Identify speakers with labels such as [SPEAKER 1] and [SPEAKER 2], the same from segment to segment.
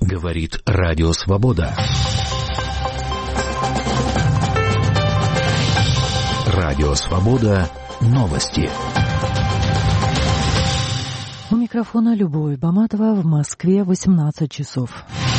[SPEAKER 1] Говорит Радио Свобода. Радио Свобода. Новости.
[SPEAKER 2] У микрофона Любовь Баматова. В Москве 18 часов.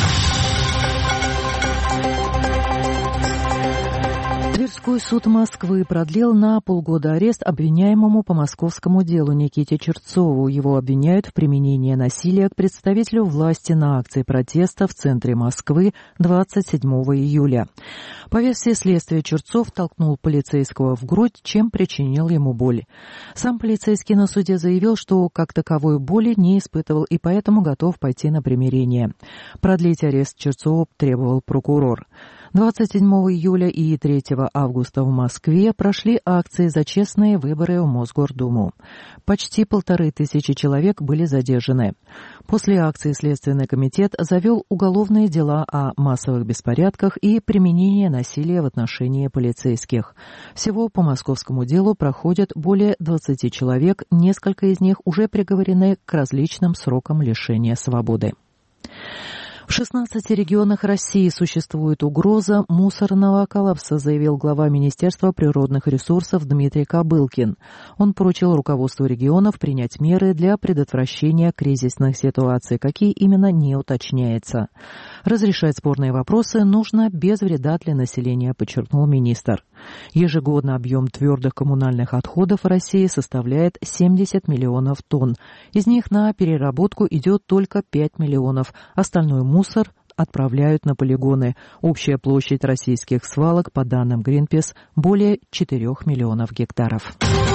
[SPEAKER 2] Тверской суд Москвы продлил на полгода арест обвиняемому по московскому делу Никите Черцову. Его обвиняют в применении насилия к представителю власти на акции протеста в центре Москвы 27 июля. По версии следствия, Черцов толкнул полицейского в грудь, чем причинил ему боль. Сам полицейский на суде заявил, что как таковой боли не испытывал и поэтому готов пойти на примирение. Продлить арест Черцова требовал прокурор. 27 июля и 3 августа в Москве прошли акции за честные выборы в Мосгордуму. Почти 1500 человек были задержаны. После акции Следственный комитет завел уголовные дела о массовых беспорядках и применении насилия в отношении полицейских. Всего по московскому делу проходят более 20 человек, несколько из них уже приговорены к различным срокам лишения свободы. В 16 регионах России существует угроза мусорного коллапса, заявил глава Министерства природных ресурсов Дмитрий Кобылкин. Он поручил руководству регионов принять меры для предотвращения кризисных ситуаций, какие именно не уточняется. Разрешать спорные вопросы нужно без вреда для населения, подчеркнул министр. Ежегодно объем твердых коммунальных отходов в России составляет 70 миллионов тонн. Из них на переработку идет только 5 миллионов. Остальной мусор отправляют на полигоны. Общая площадь российских свалок, по данным Greenpeace, более 4 миллионов гектаров.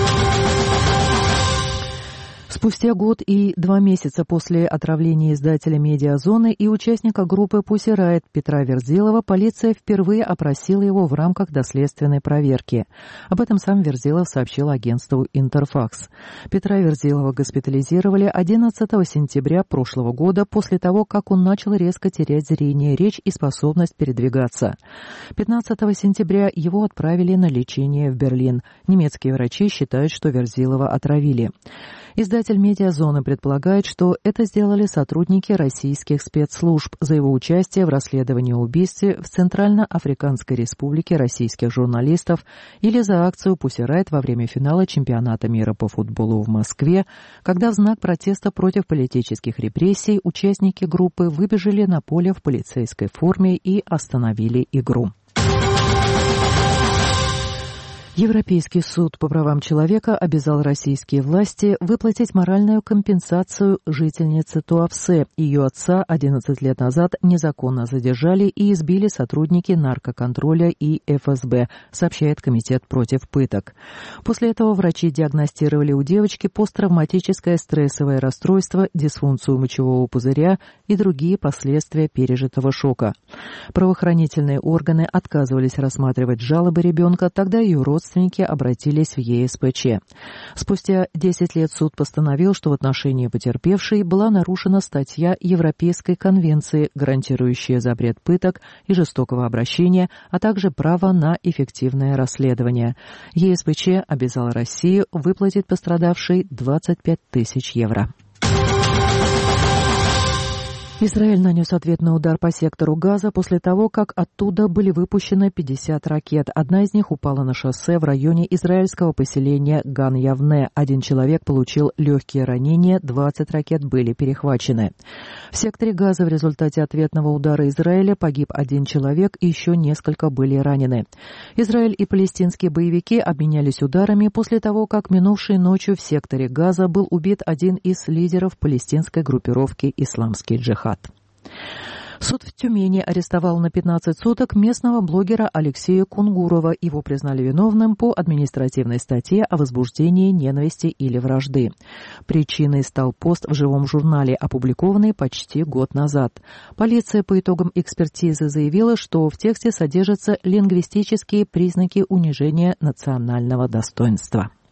[SPEAKER 2] Спустя год и 2 месяца после отравления издателя «Медиазоны» и участника группы «Пусси Райт» Петра Верзилова полиция впервые опросила его в рамках доследственной проверки. Об этом сам Верзилов сообщил агентству «Интерфакс». Петра Верзилова госпитализировали 11 сентября прошлого года после того, как он начал резко терять зрение, речь и способность передвигаться. 15 сентября его отправили на лечение в Берлин. Немецкие врачи считают, что Верзилова отравили. Издатель «Медиазоны» предполагает, что это сделали сотрудники российских спецслужб за его участие в расследовании убийства в Центральноафриканской Республике российских журналистов или за акцию «Пусси Райт» во время финала чемпионата мира по футболу в Москве, когда в знак протеста против политических репрессий участники группы выбежали на поле в полицейской форме и остановили игру. Европейский суд по правам человека обязал российские власти выплатить моральную компенсацию жительнице Туапсе. Ее отца 11 лет назад незаконно задержали и избили сотрудники наркоконтроля и ФСБ, сообщает Комитет против пыток. После этого врачи диагностировали у девочки посттравматическое стрессовое расстройство, дисфункцию мочевого пузыря и другие последствия пережитого шока. Правоохранительные органы отказывались рассматривать жалобы ребенка, тогда ее родственники обратились в ЕСПЧ. Спустя 10 лет суд постановил, что в отношении потерпевшей была нарушена статья Европейской конвенции, гарантирующая запрет пыток и жестокого обращения, а также право на эффективное расследование. ЕСПЧ обязал Россию выплатить пострадавшей 25 тысяч евро. Израиль нанес ответный удар по сектору Газа после того, как оттуда были выпущены 50 ракет. Одна из них упала на шоссе в районе израильского поселения Ган-Явне. 1 человек получил легкие ранения, 20 ракет были перехвачены. В секторе Газа в результате ответного удара Израиля погиб 1 человек и еще несколько были ранены. Израиль и палестинские боевики обменялись ударами после того, как минувшей ночью в секторе Газа был убит один из лидеров палестинской группировки «Исламский джихад». Суд в Тюмени арестовал на 15 суток местного блогера Алексея Кунгурова. Его признали виновным по административной статье о возбуждении ненависти или вражды. Причиной стал пост в живом журнале, опубликованный почти год назад. Полиция по итогам экспертизы заявила, что в тексте содержатся лингвистические признаки унижения национального достоинства.